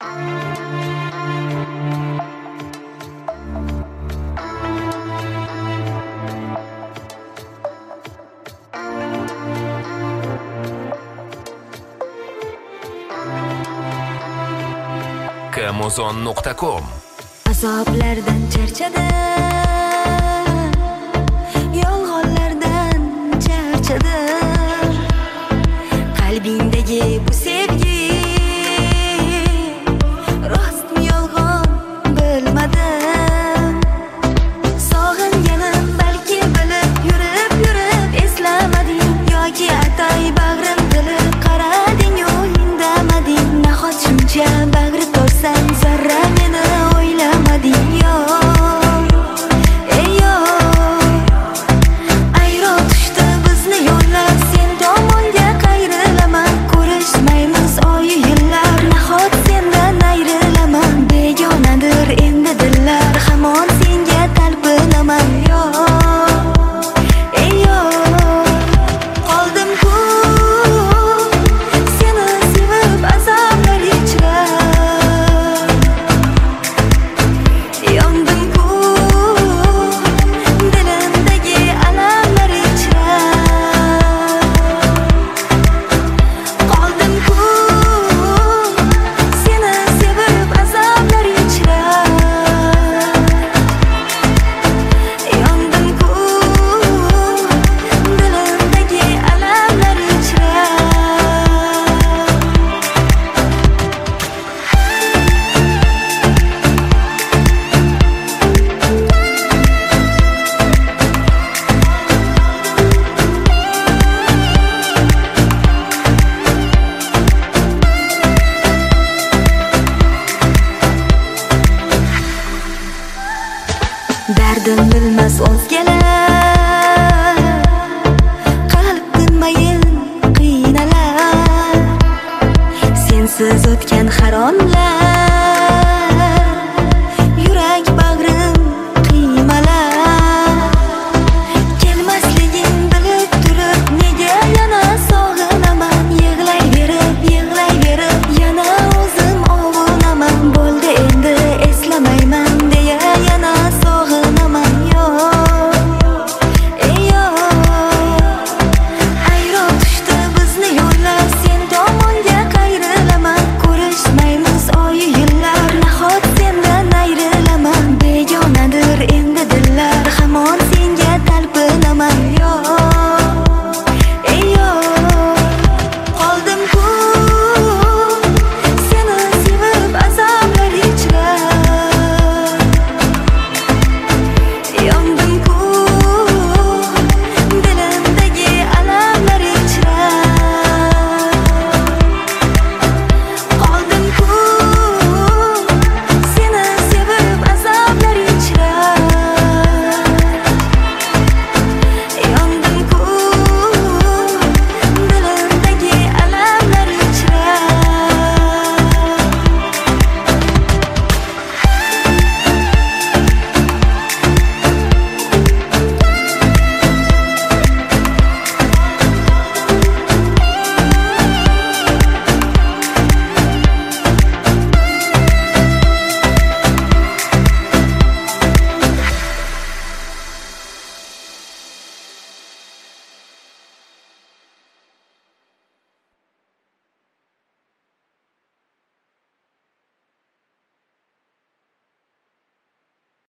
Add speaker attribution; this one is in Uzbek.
Speaker 1: Kamozon.com
Speaker 2: Azoblardan charchadim, yolg'onlardan charchadim. Qalbingdagi bu sevgi rostmi yolg'on bilmadim. Sog'inganim balki bilib yurib eslamading, yoki atay bag'rim tilib qarading-u indamading. Nahot shuncha bag'ri to'rsam zarra meni o'ylamading yo. Ey yo, ayro tushdi bizni yo'llar, sen tomonga qayrilaman. Ko'rishmaymiz oyi yillar, nahot sendan ayrilaman. Begonadir endi dillar, hamon senga talpinaman yo. Ey yo, qoldim-ku seni sevib azoblar ichra. Yondim-ku dilimdagi alamlar ichra. Qoldim-ku seni sevib azoblar ichra. Yondim-ku dilimdagi alamlar ichra. Dardim bilmas o'zgalar, qalb tinmayin qiynalar. Sensiz o'tgan har onlar